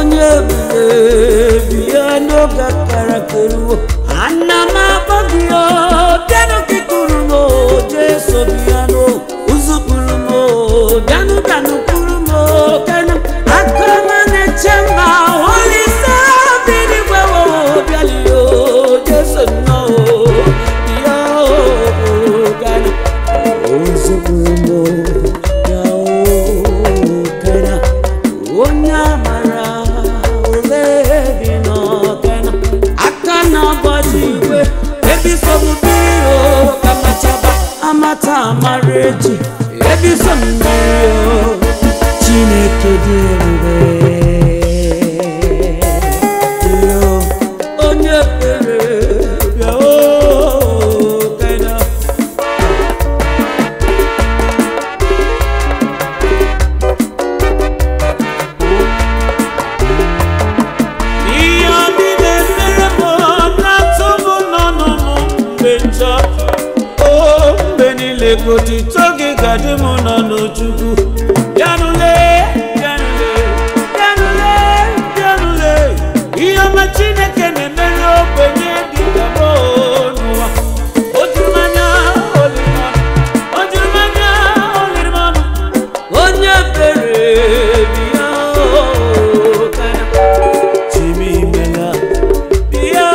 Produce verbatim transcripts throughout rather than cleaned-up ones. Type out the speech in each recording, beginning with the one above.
onye biano gakarakeruo anama bagio piano kikurumo Jesu biano uzukurumo danu danu kurumo kana akama nechema Holy Sabini wewo bialio Jesu no yo kana uzukurumo yao kana onyamara ulebino kana akana bajiwe ebisobubiro kamachaba amata amareji ebisobubiro Chineke dirube yo onye pere bia o kana Koti toge gadimu na nochugu yanule yanule yanule yanule iyo machine kene melo benye digamo nuwa ojumanya olimanu ojumanya olimanu onye pere biya kana chimi mela biya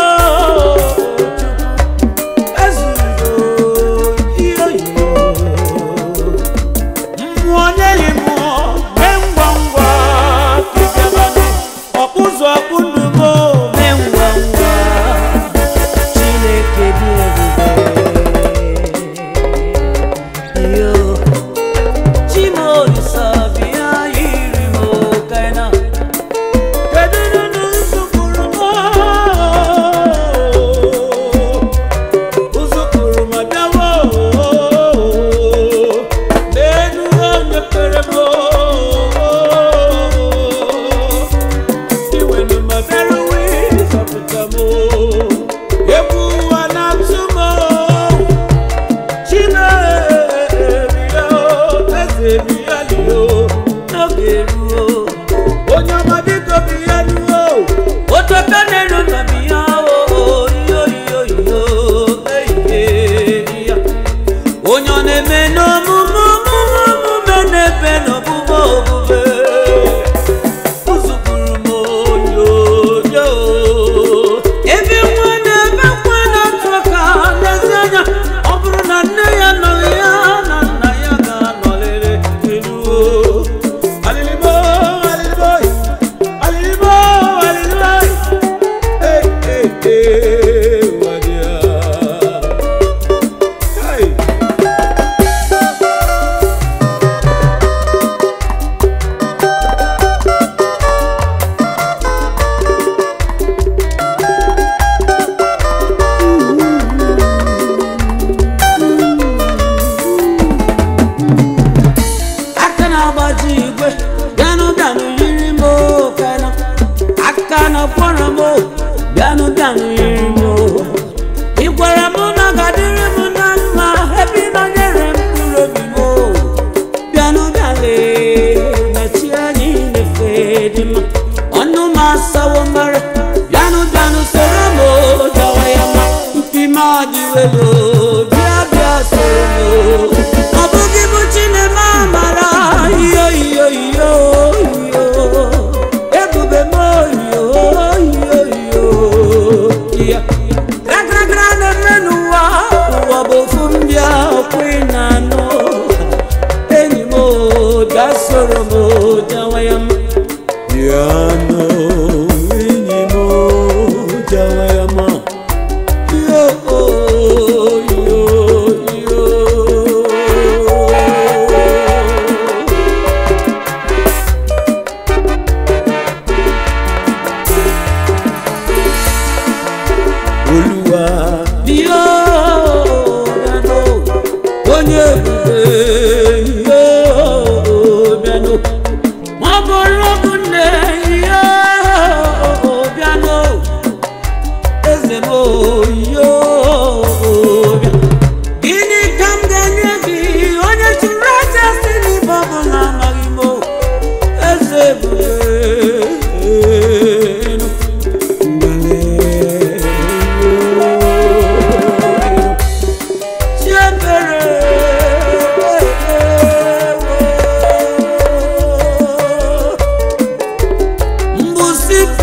Yo, oh,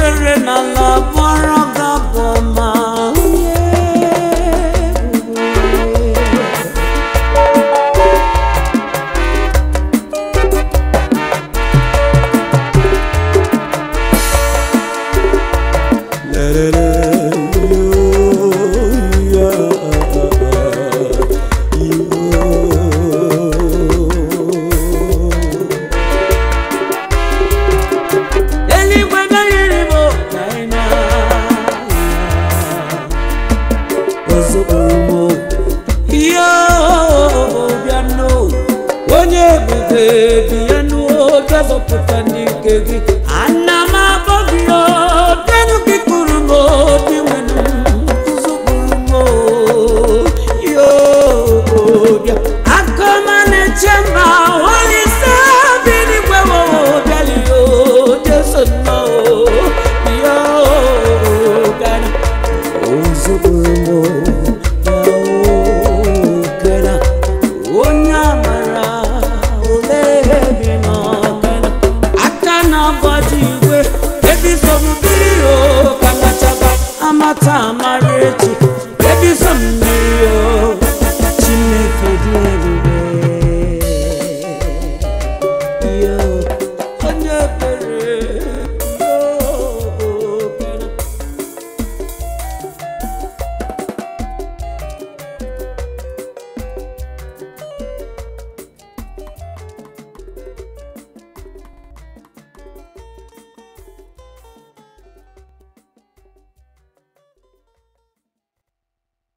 kwere n'ala gbara gabọ ma onye